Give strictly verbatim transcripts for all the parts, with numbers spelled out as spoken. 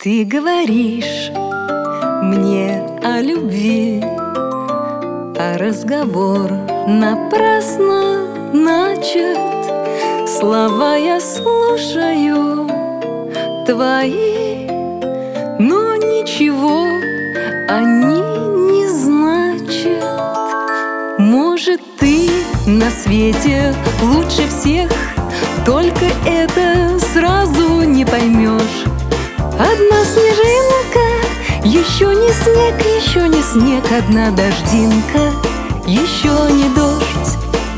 Ты говоришь мне о любви, а разговор напрасно начат. Слова я слушаю твои, но ничего они не значат. Может, ты на свете лучше всех, только это сразу не поймешь. Одна снежинка, еще не снег, еще не снег. Одна дождинка, еще не дождь.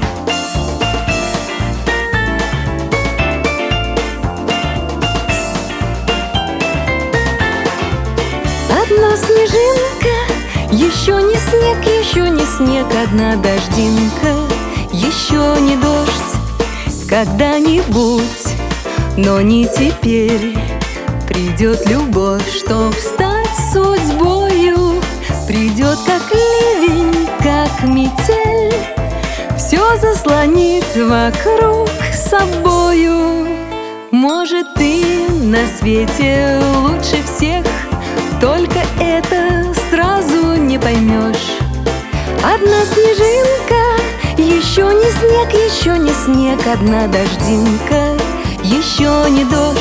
Одна снежинка, еще не снег, еще не снег. Одна дождинка, еще не дождь. Когда-нибудь, но не теперь, придет любовь, чтоб стать судьбою. Придет как ливень, как метель, все заслонит вокруг собою. Может, ты на свете лучше всех, только это сразу не поймешь. Одна снежинка, еще не снег, еще не снег. Одна дождинка, еще не дождь.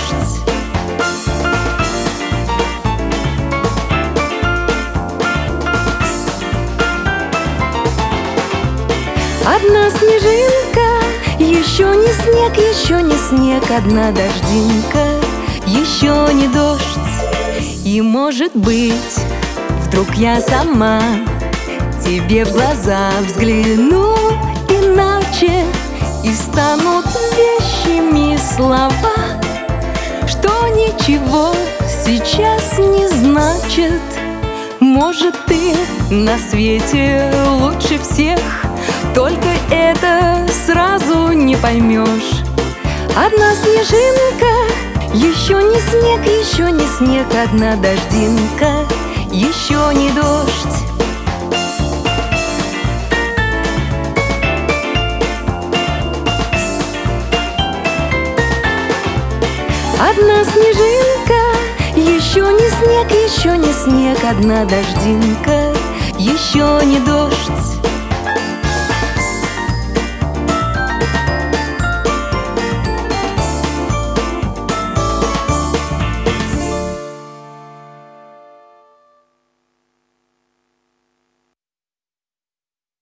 Одна снежинка, еще не снег, еще не снег. Одна дождинка, еще не дождь. И, может быть, вдруг я сама тебе в глаза взгляну иначе, и станут вещими слова, что ничего сейчас не значит. Может, ты на свете лучше всех, только это сразу не поймешь. Одна снежинка, еще не снег, еще не снег. Одна дождинка, еще не дождь. Одна снежинка, еще не снег, еще не снег. Одна дождинка,